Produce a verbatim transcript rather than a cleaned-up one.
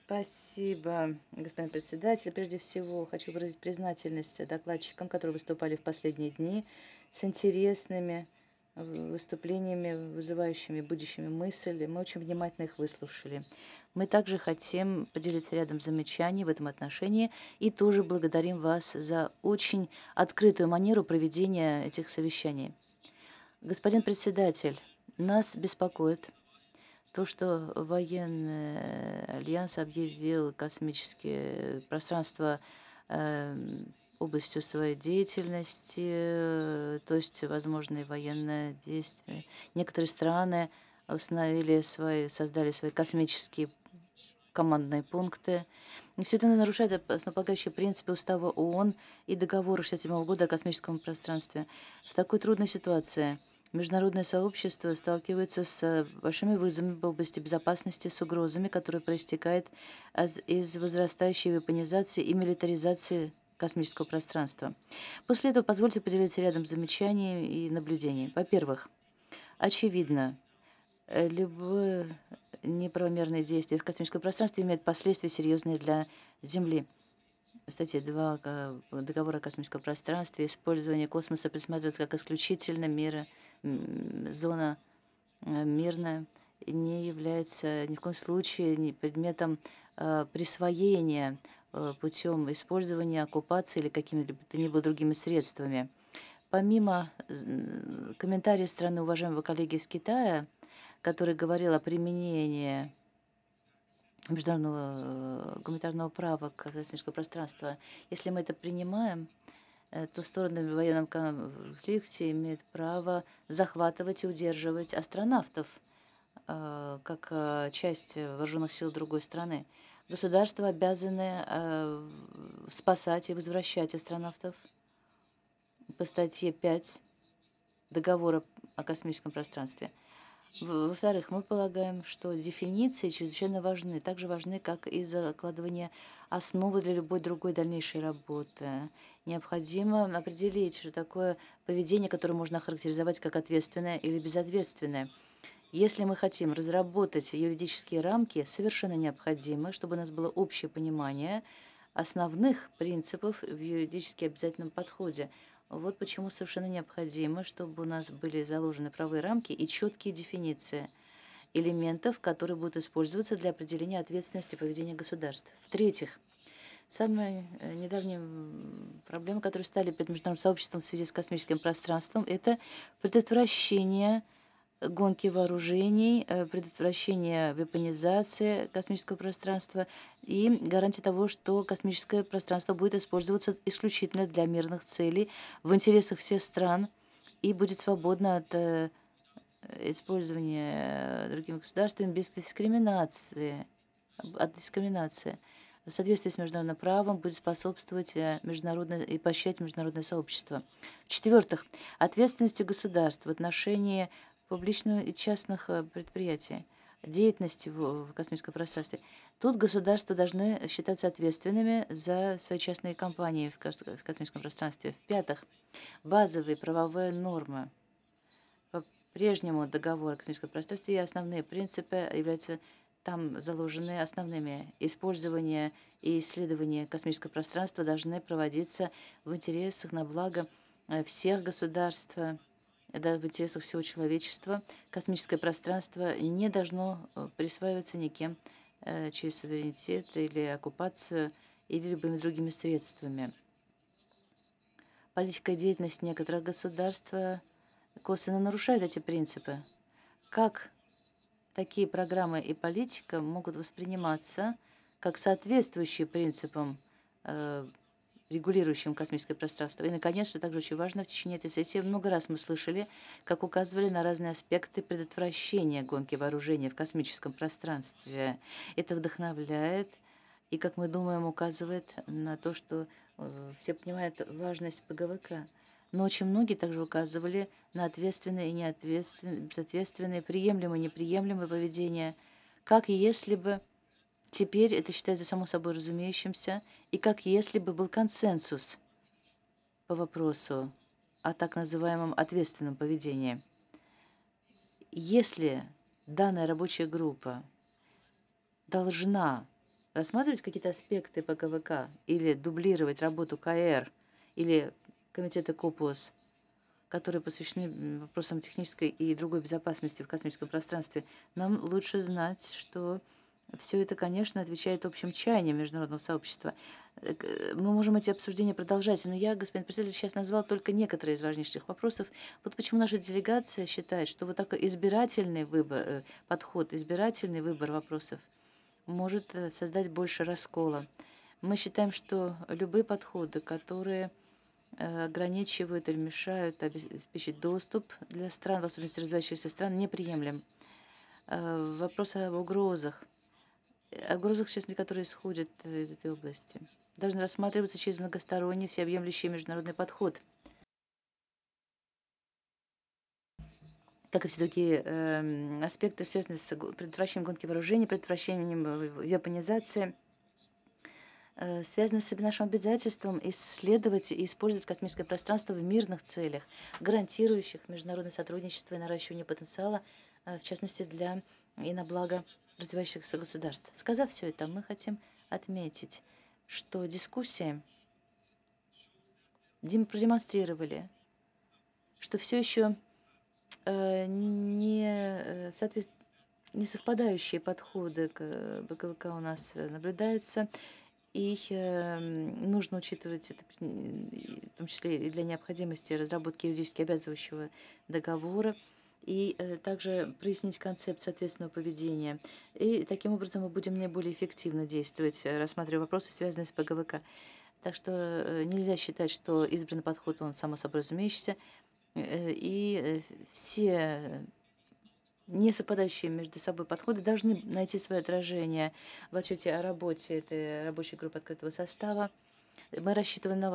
Спасибо, господин председатель. Прежде всего, хочу выразить признательность докладчикам, которые выступали в последние дни с интересными э, выступлениями, вызывающими, будущими мысли. Мы очень внимательно их выслушали. Мы также хотим поделиться рядом замечаний в этом отношении и тоже благодарим вас за очень открытую манеру проведения этих совещаний. Господин председатель, нас беспокоит то, что военный альянс объявил космические пространства эм, областью своей деятельности, э, то есть возможные военные действия. Некоторые страны установили свои, создали свои космические командные пункты. И все это нарушает основополагающие принципы Устава ООН и договора шестьдесят седьмого года о космическом пространстве. В такой трудной ситуации международное сообщество сталкивается с большими вызовами в области безопасности, с угрозами, которые проистекают аз- из возрастающей вепонизации и милитаризации космического пространства. После этого позвольте поделиться рядом замечаний и наблюдений. Во-первых, очевидно, Э, любое неправомерное действие в космическом пространстве имеет последствия серьезные для Земли. Статья два ка- Договора о космическом пространстве. Использование космоса предусматривается как исключительно мера, м, зона э, мирная, и не является ни в коем случае ни предметом э, присвоения э, путем использования, оккупации или какими-либо то ни было другими средствами. Помимо з- н- комментариев страны уважаемого коллеги из Китая, который говорил о применении международного э, гуманитарного права к космическому пространству. Если мы это принимаем, э, то стороны в военном конфликте имеют право захватывать и удерживать астронавтов э, как э, часть вооруженных сил другой страны. Государства обязаны э, спасать и возвращать астронавтов по статье пять Договора о космическом пространстве. В- Во-вторых, мы полагаем, что дефиниции чрезвычайно важны, так же важны, как и закладывание основы для любой другой дальнейшей работы. Необходимо определить, что такое поведение, которое можно охарактеризовать как ответственное или безответственное. Если мы хотим разработать юридические рамки, совершенно необходимо, чтобы у нас было общее понимание основных принципов в юридически обязательном подходе. Вот почему совершенно необходимо, чтобы у нас были заложены правовые рамки и четкие дефиниции элементов, которые будут использоваться для определения ответственности поведения государств. В-третьих, самые э, недавние м, проблемы, которые стали перед международным сообществом в связи с космическим пространством, это предотвращение гонки вооружений, э, предотвращение вепонизации космического пространства и гарантия того, что космическое пространство будет использоваться исключительно для мирных целей в интересах всех стран и будет свободно от э, использования другими государствами без дискриминации, об- от дискриминации. В соответствии с международным правом будет способствовать э, международное и поощрять международное сообщество. В-четвертых, ответственности государств в отношении публичных и частных э, предприятий, деятельности в, в космическом пространстве. Тут государства должны считаться ответственными за свои частные компании в кос- в космическом пространстве. В-пятых, базовые правовые нормы по-прежнему договор о космическом пространстве и основные принципы являются там заложены основными. Использование и исследование космического пространства должны проводиться в интересах на благо э, всех государств, э, да, в интересах всего человечества. Космическое пространство не должно э, присваиваться никем э, через суверенитет или оккупацию или любыми другими средствами. Политика и деятельность некоторых государств э, косвенно нарушают эти принципы. Как такие программы и политика могут восприниматься как соответствующие принципам, э, регулирующим космическое пространство? И, наконец, что также очень важно, в течение этой сессии много раз мы слышали, как указывали на разные аспекты предотвращения гонки вооружений в космическом пространстве. Это вдохновляет и, как мы думаем, указывает на то, что э, все понимают важность П Г В К. Но очень многие также указывали на ответственное и неответственное, безответственное, приемлемое и неприемлемое поведение, как если бы теперь это считается само собой разумеющимся, и как если бы был консенсус по вопросу о так называемом ответственном поведении. Если данная рабочая группа должна рассматривать какие-то аспекты П Г В К или дублировать работу К Р или комитета КОПОС, которые посвящены м, вопросам технической и другой безопасности в космическом пространстве, нам лучше знать, что все это, конечно, отвечает общим чаяниям международного сообщества. Э, к- э, Мы можем эти обсуждения продолжать, но я, господин председатель, сейчас назвал только некоторые из важнейших вопросов. Вот почему наша делегация считает, что вот такой избирательный выбор, э, подход, избирательный выбор вопросов может э, создать больше раскола. Мы считаем, что любые подходы, которые э, ограничивают или мешают обеспечить доступ для стран, в особенности развивающихся стран, неприемлем. Э, Вопрос об угрозах, э, о угрозах, в частности, которые исходят э, из этой области, должен рассматриваться через многосторонний, всеобъемлющий международный подход, как и все другие эм, аспекты, связанные с го- предотвращением гонки вооружений, предотвращением э, вепонизации, э, связаны с нашим обязательством исследовать и использовать космическое пространство в мирных целях, гарантирующих международное сотрудничество и наращивание потенциала, э, в частности, для и на благо развивающихся государств. Сказав все это, мы хотим отметить, что дискуссии дем- продемонстрировали, что все еще э, не, э, соответс- не совпадающие подходы к э, Б К В К у нас э, наблюдаются. И эм, нужно учитывать это, при- и в том числе и для необходимости разработки юридически обязывающего договора, и э, также прояснить концепцию ответственного поведения. И таким образом мы будем наиболее эффективно действовать, э, рассматривая вопросы, связанные с П Г В К. Так что э, нельзя считать, что избранный подход, он само собой разумеющийся, э, и э, все не совпадающие между собой подходы должны найти свое отражение в отчете о работе этой рабочей группы открытого состава. Мы рассчитываем на